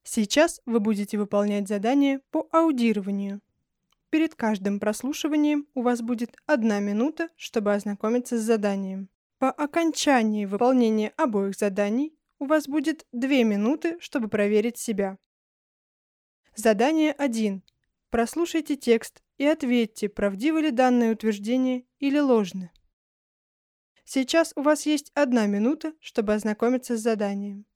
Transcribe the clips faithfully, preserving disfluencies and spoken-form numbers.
Сейчас вы будете выполнять задание по аудированию. Перед каждым прослушиванием у вас будет одна минута, чтобы ознакомиться с заданием. По окончании выполнения обоих заданий у вас будет две минуты, чтобы проверить себя. Задание один. Прослушайте текст и ответьте, правдивы ли данные утверждения или ложны. Сейчас у вас есть одна минута, чтобы ознакомиться с заданием.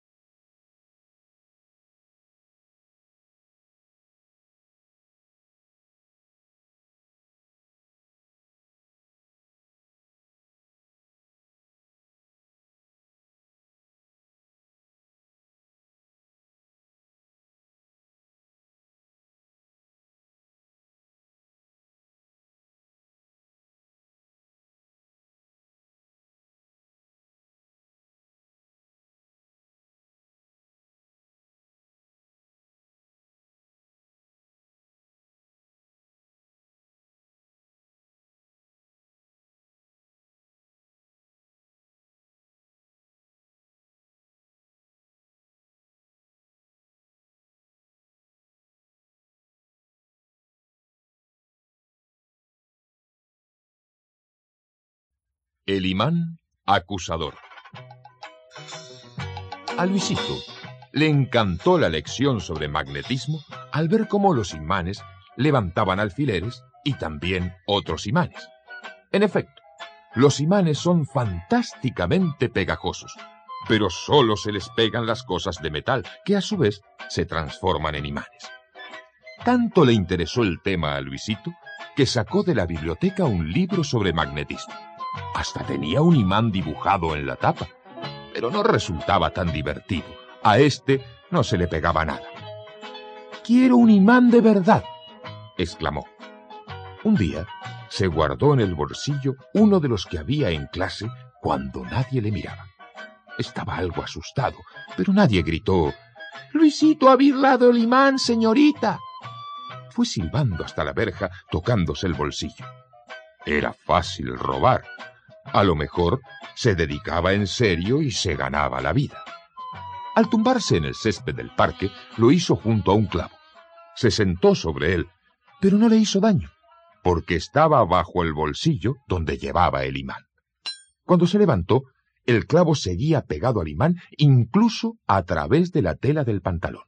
El imán acusador. A Luisito le encantó la lección sobre magnetismo al ver cómo los imanes levantaban alfileres y también otros imanes. En efecto, los imanes son fantásticamente pegajosos, pero solo se les pegan las cosas de metal, que a su vez se transforman en imanes. Tanto le interesó el tema a Luisito que sacó de la biblioteca un libro sobre magnetismo. Hasta tenía un imán dibujado en la tapa, pero no resultaba tan divertido. A este no se le pegaba nada. «¡Quiero un imán de verdad!», exclamó. Un día se guardó en el bolsillo uno de los que había en clase cuando nadie le miraba. Estaba algo asustado, pero nadie gritó: «¡Luisito ha birlado el imán, señorita!». Fue silbando hasta la verja, tocándose el bolsillo. Era fácil robar. A lo mejor se dedicaba en serio y se ganaba la vida. Al tumbarse en el césped del parque, lo hizo junto a un clavo. Se sentó sobre él, pero no le hizo daño, porque estaba bajo el bolsillo donde llevaba el imán. Cuando se levantó, el clavo seguía pegado al imán, incluso a través de la tela del pantalón.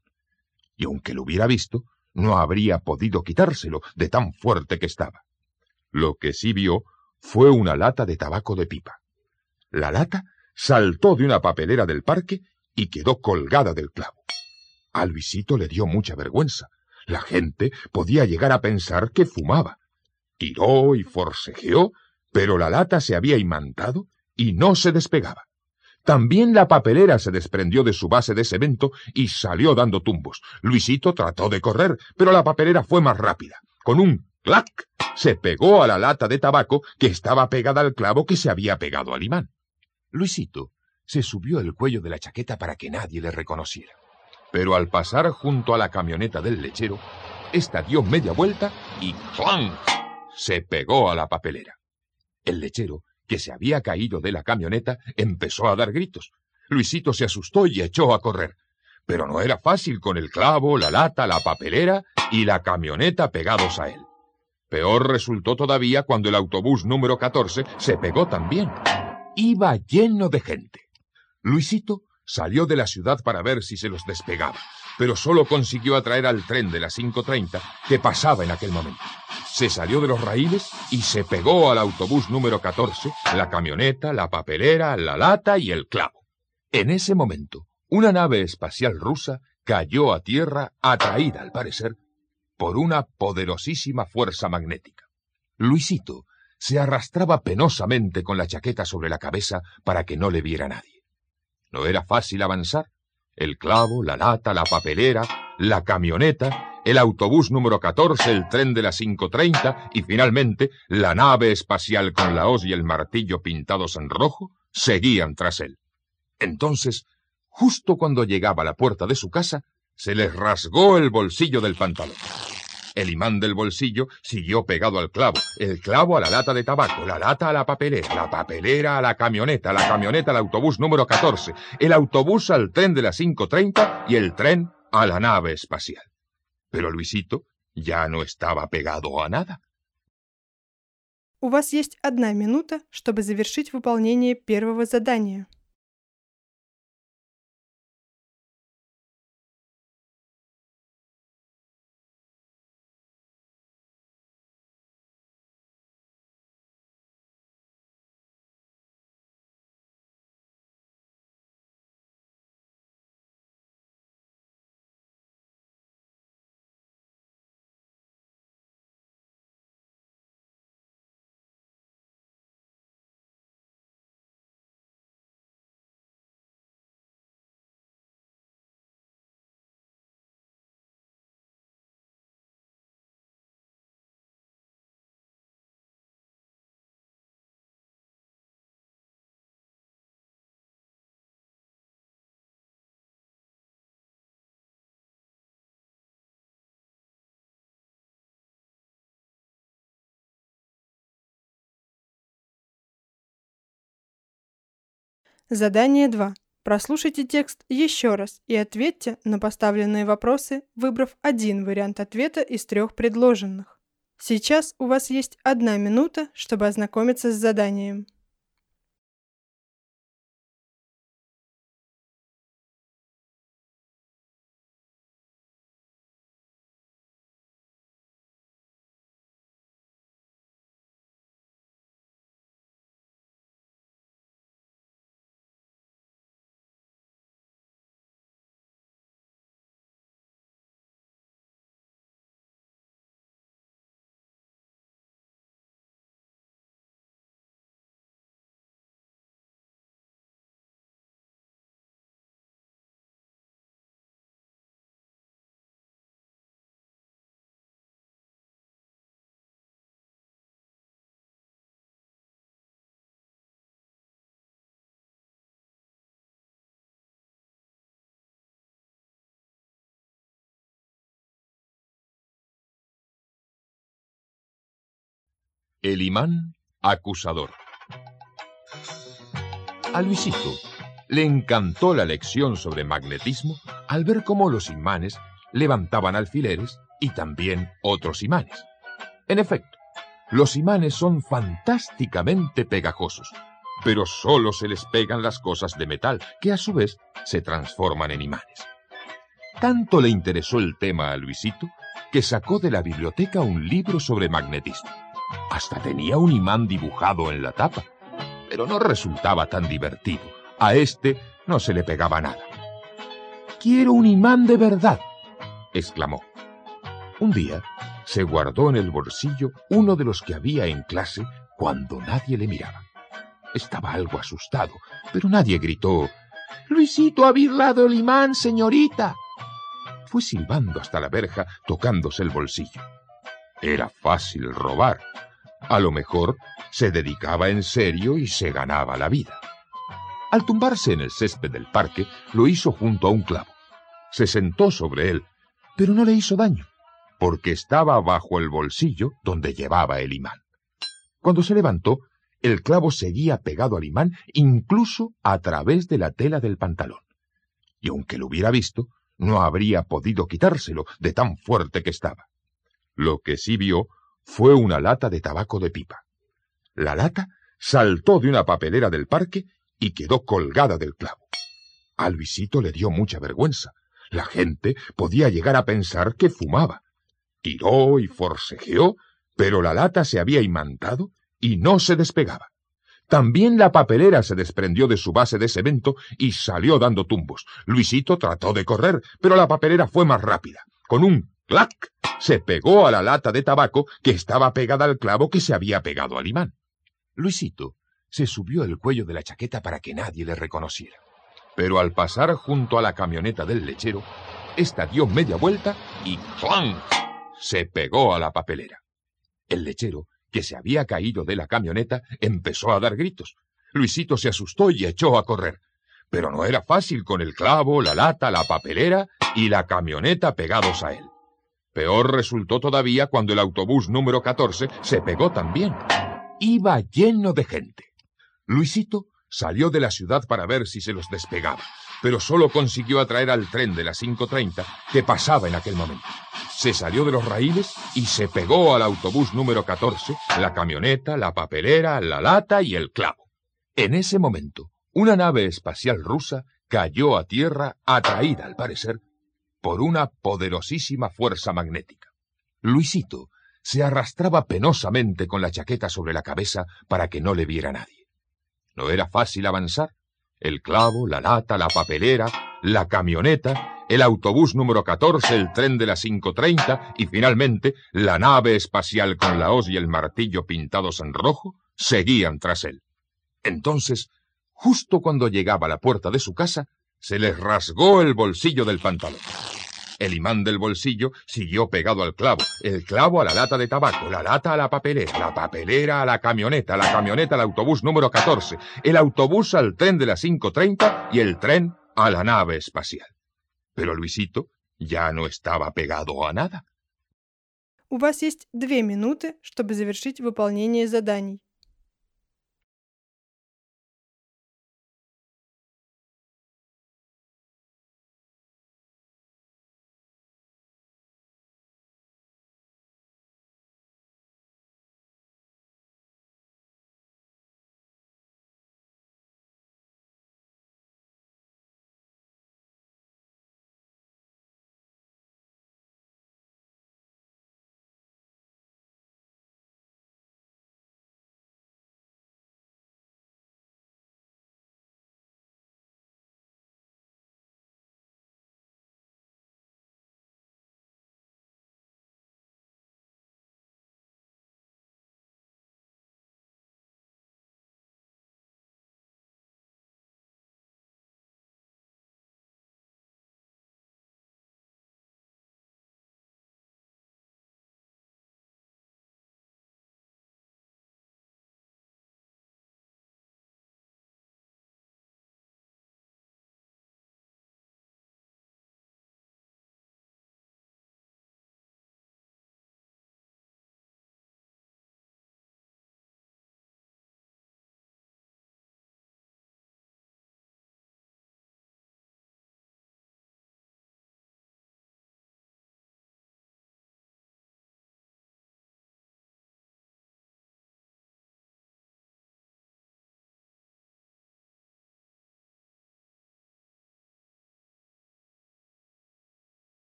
Y aunque lo hubiera visto, no habría podido quitárselo de tan fuerte que estaba. Lo que sí vio fue una lata de tabaco de pipa. La lata saltó de una papelera del parque y quedó colgada del clavo. A Luisito le dio mucha vergüenza. La gente podía llegar a pensar que fumaba. Tiró y forcejeó, pero la lata se había imantado y no se despegaba. También la papelera se desprendió de su base de cemento y salió dando tumbos. Luisito trató de correr, pero la papelera fue más rápida. Con un ¡clac! Se pegó a la lata de tabaco que estaba pegada al clavo que se había pegado al imán. Luisito se subió el cuello de la chaqueta para que nadie le reconociera. Pero al pasar junto a la camioneta del lechero, ésta dio media vuelta y ¡clang! Se pegó a la papelera. El lechero, que se había caído de la camioneta, empezó a dar gritos. Luisito se asustó y echó a correr. Pero no era fácil con el clavo, la lata, la papelera y la camioneta pegados a él. Peor resultó todavía cuando el autobús número catorce se pegó también. Iba lleno de gente. Luisito salió de la ciudad para ver si se los despegaba, pero solo consiguió atraer al tren de las cinco treinta que pasaba en aquel momento. Se salió de los raíles y se pegó al autobús número catorce, la camioneta, la papelera, la lata y el clavo. En ese momento, una nave espacial rusa cayó a tierra, atraída, al parecer, por una poderosísima fuerza magnética. Luisito se arrastraba penosamente con la chaqueta sobre la cabeza para que no le viera nadie. No era fácil avanzar. El clavo, la lata, la papelera, la camioneta, el autobús número catorce, el tren de las cinco treinta y finalmente la nave espacial con la hoz y el martillo pintados en rojo seguían tras él. Entonces, justo cuando llegaba a la puerta de su casa, se les rasgó el bolsillo del pantalón. El imán del bolsillo siguió pegado al clavo, el clavo a la lata de tabaco, la lata a la papelera, la papelera a la camioneta, la camioneta al autobús número catorce, el autobús al tren de las cinco treinta y el tren a la nave espacial. Pero Luisito ya no estaba pegado a nada. У вас есть одна минута, чтобы завершить выполнение первого задания. Задание два. Прослушайте текст еще раз и ответьте на поставленные вопросы, выбрав один вариант ответа из трех предложенных. Сейчас у вас есть одна минута, чтобы ознакомиться с заданием. El imán acusador. A Luisito le encantó la lección sobre magnetismo al ver cómo los imanes levantaban alfileres y también otros imanes. En efecto, los imanes son fantásticamente pegajosos, pero solo se les pegan las cosas de metal, que a su vez se transforman en imanes. Tanto le interesó el tema a Luisito que sacó de la biblioteca un libro sobre magnetismo. Hasta tenía un imán dibujado en la tapa, pero no resultaba tan divertido. A este no se le pegaba nada. «¡Quiero un imán de verdad!», exclamó. Un día se guardó en el bolsillo uno de los que había en clase cuando nadie le miraba. Estaba algo asustado, pero nadie gritó: «¡Luisito ha birlado el imán, señorita!». Fue silbando hasta la verja, tocándose el bolsillo. Era fácil robar. A lo mejor se dedicaba en serio y se ganaba la vida. Al tumbarse en el césped del parque, lo hizo junto a un clavo. Se sentó sobre él, pero no le hizo daño, porque estaba bajo el bolsillo donde llevaba el imán. Cuando se levantó, el clavo seguía pegado al imán, incluso a través de la tela del pantalón. Y aunque lo hubiera visto, no habría podido quitárselo de tan fuerte que estaba. Lo que sí vio fue una lata de tabaco de pipa. La lata saltó de una papelera del parque y quedó colgada del clavo. A Luisito le dio mucha vergüenza. La gente podía llegar a pensar que fumaba. Tiró y forcejeó, pero la lata se había imantado y no se despegaba. También la papelera se desprendió de su base de cemento y salió dando tumbos. Luisito trató de correr, pero la papelera fue más rápida. Con un ¡clac! Se pegó a la lata de tabaco que estaba pegada al clavo que se había pegado al imán. Luisito se subió el cuello de la chaqueta para que nadie le reconociera. Pero al pasar junto a la camioneta del lechero, ésta dio media vuelta y ¡clang! Se pegó a la papelera. El lechero, que se había caído de la camioneta, empezó a dar gritos. Luisito se asustó y echó a correr. Pero no era fácil con el clavo, la lata, la papelera y la camioneta pegados a él. Peor resultó todavía cuando el autobús número catorce se pegó también. Iba lleno de gente. Luisito salió de la ciudad para ver si se los despegaba, pero solo consiguió atraer al tren de las cinco treinta que pasaba en aquel momento. Se salió de los raíles y se pegó al autobús número catorce, la camioneta, la papelera, la lata y el clavo. En ese momento, una nave espacial rusa cayó a tierra, atraída, al parecer, por una poderosísima fuerza magnética. Luisito se arrastraba penosamente con la chaqueta sobre la cabeza para que no le viera nadie. No era fácil avanzar. El clavo, la lata, la papelera, la camioneta, el autobús número catorce, el tren de las cinco treinta y finalmente la nave espacial con la hoz y el martillo pintados en rojo seguían tras él. Entonces, justo cuando llegaba a la puerta de su casa, se les rasgó el bolsillo del pantalón. El imán del bolsillo siguió pegado al clavo, el clavo a la lata de tabaco, la lata a la papelera, la papelera a la camioneta, la camioneta al autobús número catorce, el autobús al tren de las cinco treinta y el tren a la nave espacial. Pero Luisito ya no estaba pegado a nada. У вас есть две минуты, чтобы завершить выполнение заданий.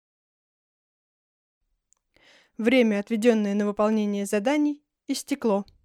Время, отведенное на выполнение заданий, истекло.